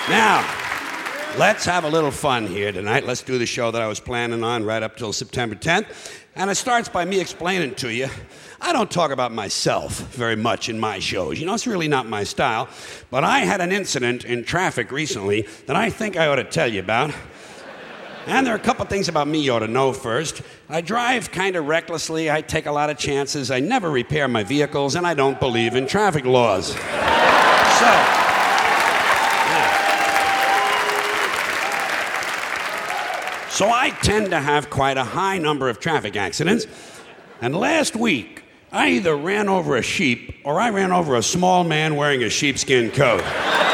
Now, let's have a little fun here tonight. Let's do the show that I was planning on right up till September 10th. And it starts by me explaining to you, I don't talk about myself very much in my shows. You know, it's really not my style. But I had an incident in traffic recently that I think I ought to tell you about. And there are a couple things about me you ought to know first. I drive kind of recklessly. I take a lot of chances. I never repair my vehicles, and I don't believe in traffic laws. So I tend to have quite a high number of traffic accidents. And last week, I either ran over a sheep or I ran over a small man wearing a sheepskin coat.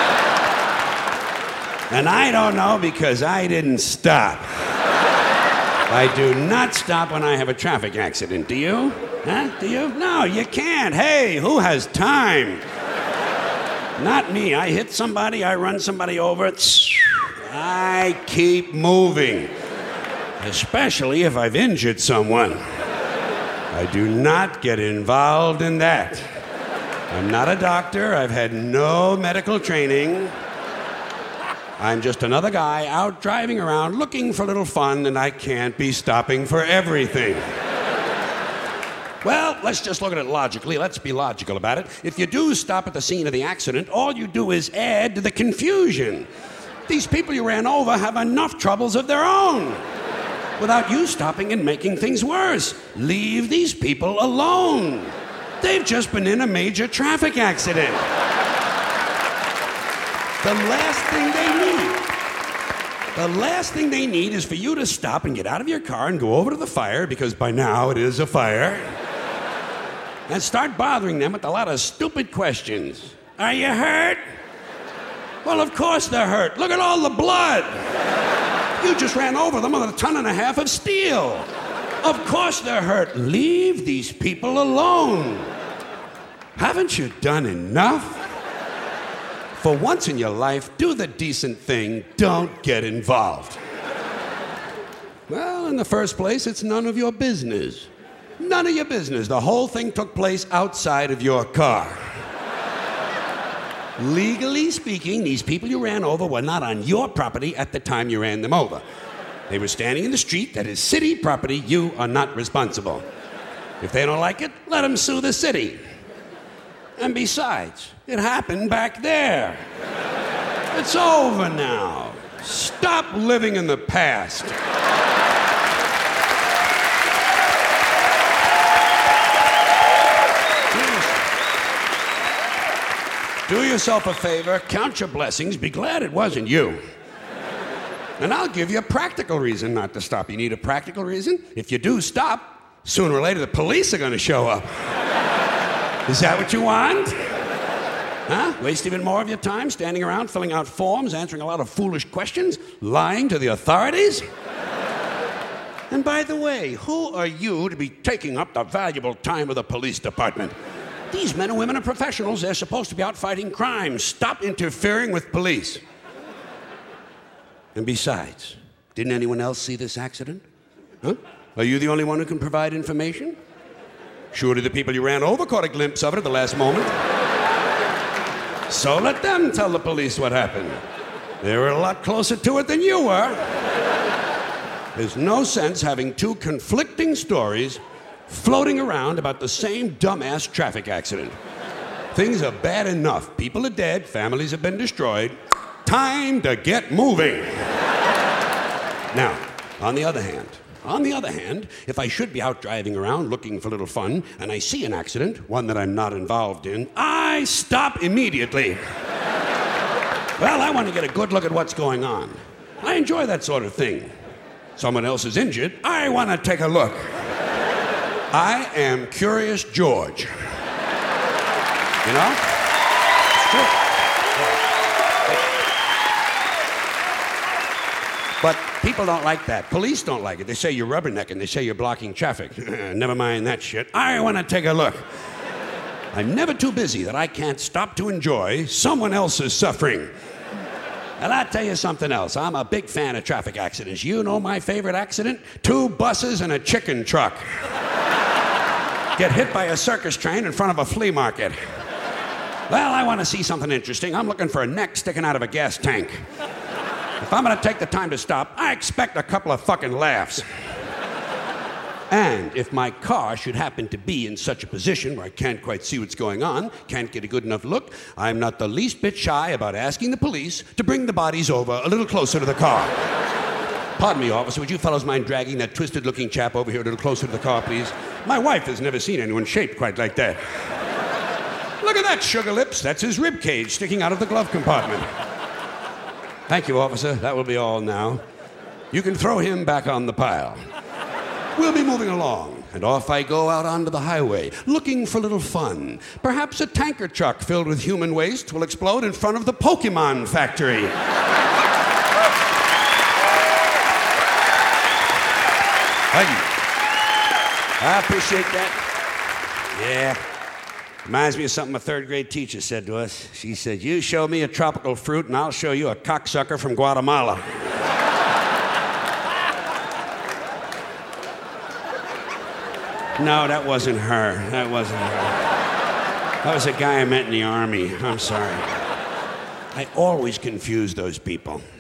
And I don't know because I didn't stop. I do not stop when I have a traffic accident. Do you? Huh? Do you? No, you can't. Hey, who has time? Not me. I hit somebody, I run somebody over. I keep moving. Especially if I've injured someone. I do not get involved in that. I'm not a doctor. I've had no medical training. I'm just another guy out driving around looking for a little fun, and I can't be stopping for everything. Well, let's just look at it logically. Let's be logical about it. If you do stop at the scene of the accident, all you do is add to the confusion. These people you ran over have enough troubles of their own without you stopping and making things worse. Leave these people alone. They've just been in a major traffic accident. The last thing they need is for you to stop and get out of your car and go over to the fire, because by now it is a fire, and start bothering them with a lot of stupid questions. Are you hurt? Well, of course they're hurt. Look at all the blood. You just ran over them with 1.5 tons of steel. Of course they're hurt. Leave these people alone. Haven't you done enough? For once in your life, do the decent thing. Don't get involved. Well, in the first place, it's none of your business. None of your business. The whole thing took place outside of your car. Legally speaking, these people you ran over were not on your property at the time you ran them over. They were standing in the street that is city property. You are not responsible. If they don't like it, let them sue the city. And besides, it happened back there. It's over now. Stop living in the past. Do yourself a favor, count your blessings, be glad it wasn't you. And I'll give you a practical reason not to stop. You need a practical reason? If you do stop, sooner or later the police are going to show up. Is that what you want? Huh? Waste even more of your time standing around filling out forms, answering a lot of foolish questions, lying to the authorities? And by the way, who are you to be taking up the valuable time of the police department? These men and women are professionals. They're supposed to be out fighting crime. Stop interfering with police. And besides, didn't anyone else see this accident? Huh? Are you the only one who can provide information? Surely the people you ran over caught a glimpse of it at the last moment. So let them tell the police what happened. They were a lot closer to it than you were. There's no sense having two conflicting stories floating around about the same dumbass traffic accident. Things are bad enough. People are dead. Families have been destroyed. Time to get moving. Now, on the other hand, if I should be out driving around looking for a little fun and I see an accident, one that I'm not involved in, I stop immediately. Well, I want to get a good look at what's going on. I enjoy that sort of thing. Someone else is injured, I want to take a look. I am Curious George. You know? It's true. But people don't like that. Police don't like it. They say you're rubbernecking. They say you're blocking traffic. Never mind that shit. I want to take a look. I'm never too busy that I can't stop to enjoy someone else's suffering. And I'll tell you something else. I'm a big fan of traffic accidents. You know my favorite accident? 2 buses and a chicken truck. Get hit by a circus train in front of a flea market. Well, I want to see something interesting. I'm looking for a neck sticking out of a gas tank. If I'm going to take the time to stop, I expect a couple of fucking laughs. And if my car should happen to be in such a position where I can't quite see what's going on, can't get a good enough look, I'm not the least bit shy about asking the police to bring the bodies over a little closer to the car. Pardon me, officer, would you fellows mind dragging that twisted-looking chap over here a little closer to the car, please? My wife has never seen anyone shaped quite like that. Look at that, Sugar Lips. That's his rib cage sticking out of the glove compartment. Thank you, officer. That will be all now. You can throw him back on the pile. We'll be moving along, and off I go out onto the highway, looking for a little fun. Perhaps a tanker truck filled with human waste will explode in front of the Pokemon factory. Thank you. I appreciate that. Yeah. Reminds me of something a third-grade teacher said to us. She said, "You show me a tropical fruit, and I'll show you a cocksucker from Guatemala." No, that wasn't her. That wasn't her. That was a guy I met in the Army. I'm sorry. I always confuse those people.